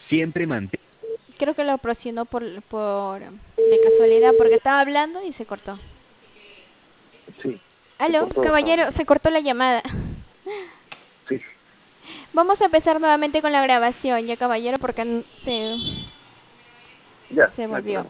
Siempre mantén. Creo que lo presionó por de casualidad porque estaba hablando y se cortó. Sí, se Aló, cortó, estaba. caballero, se cortó la llamada. Sí, Vamos a empezar nuevamente con la grabación, ya caballero, porque ya, se no hay volvió. problema.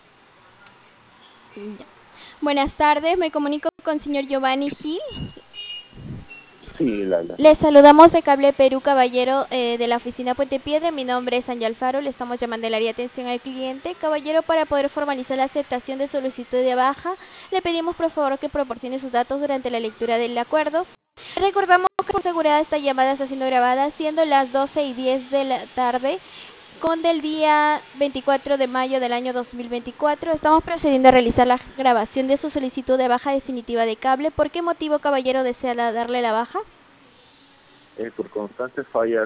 Ya. Buenas tardes, me comunico con el señor Giovanni Gil. Sí, Lala. Les saludamos de Cable Perú, caballero, de la oficina Puente Piedra. Mi nombre es Ángel Alfaro, le estamos llamando del área de atención al cliente. Caballero, para poder formalizar la aceptación de solicitud de baja, le pedimos por favor que proporcione sus datos durante la lectura del acuerdo. Recordamos que por seguridad esta llamada está siendo grabada, siendo las 12:10 de la tarde, con del día 24 de mayo del año 2024. Estamos procediendo a realizar la grabación de su solicitud de baja definitiva de cable. ¿Por qué motivo, caballero, desea darle la baja? Por constantes fallas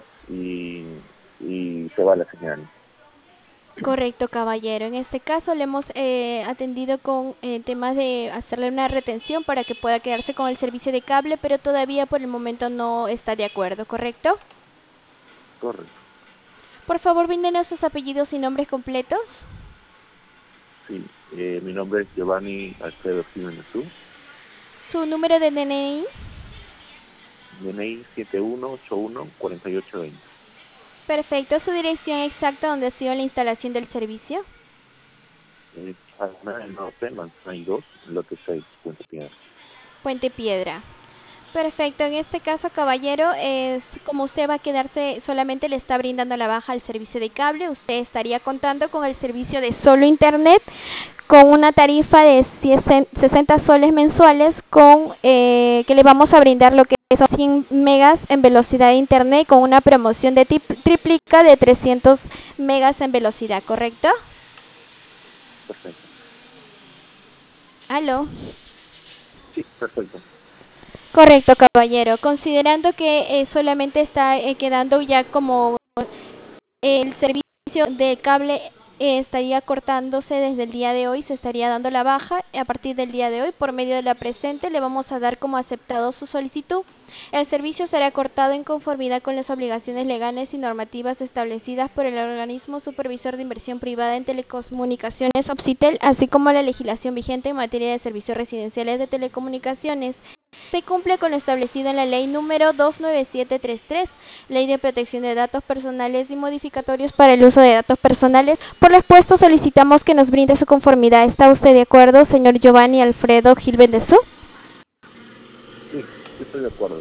y se va la señal. Correcto, caballero. En este caso le hemos atendido con temas de hacerle una retención para que pueda quedarse con el servicio de cable, pero todavía por el momento no está de acuerdo, ¿correcto? Correcto. Por favor, bríndenos sus apellidos y nombres completos. Sí, mi nombre es Giovanni Alfredo Jiménez Su, Su número de DNI. DNI 7181-4820. Perfecto. Su dirección exacta donde ha sido la instalación del servicio. Palma del Norte, Manzanay 2, lote 6, Puente Piedra. Puente Piedra. Perfecto, en este caso, caballero, es como usted va a quedarse, solamente le está brindando la baja al servicio de cable, usted estaría contando con el servicio de solo internet con una tarifa de 60 soles mensuales que le vamos a brindar lo que son 100 megas en velocidad de internet con una promoción de triplica de 300 megas en velocidad, ¿correcto? Perfecto. Aló. Sí, perfecto. Correcto, caballero. Considerando que solamente está quedando ya como el servicio de cable estaría cortándose desde el día de hoy, se estaría dando la baja a partir del día de hoy por medio de la presente, le vamos a dar como aceptado su solicitud. El servicio será cortado en conformidad con las obligaciones legales y normativas establecidas por el organismo supervisor de inversión privada en telecomunicaciones Opsitel, así como la legislación vigente en materia de servicios residenciales de telecomunicaciones. Se cumple con lo establecido en la ley número 29733, Ley de Protección de Datos Personales y Modificatorios para el Uso de Datos Personales. Por lo expuesto, solicitamos que nos brinde su conformidad. ¿Está usted de acuerdo, señor Giovanni Alfredo Gil Bendezú? Sí, sí estoy de acuerdo.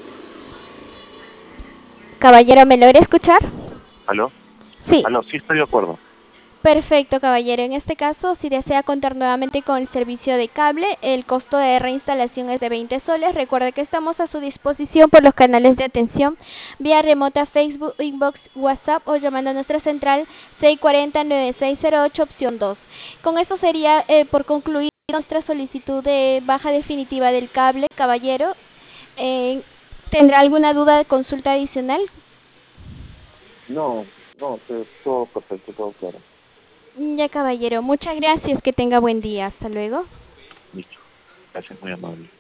Caballero, ¿me logra escuchar? ¿Aló? Sí. ¿Aló? Sí estoy de acuerdo. Perfecto, caballero. En este caso, si desea contar nuevamente con el servicio de cable, el costo de reinstalación es de 20 soles. Recuerde que estamos a su disposición por los canales de atención vía remota Facebook, Inbox, WhatsApp o llamando a nuestra central 640-9608 opción 2. Con esto sería por concluir nuestra solicitud de baja definitiva del cable, caballero. Eh, ¿Tendrá alguna duda de consulta adicional? No, no, todo perfecto, todo claro. Ya, caballero. Muchas gracias. Que tenga buen día. Hasta luego. Listo. Gracias, muy amable.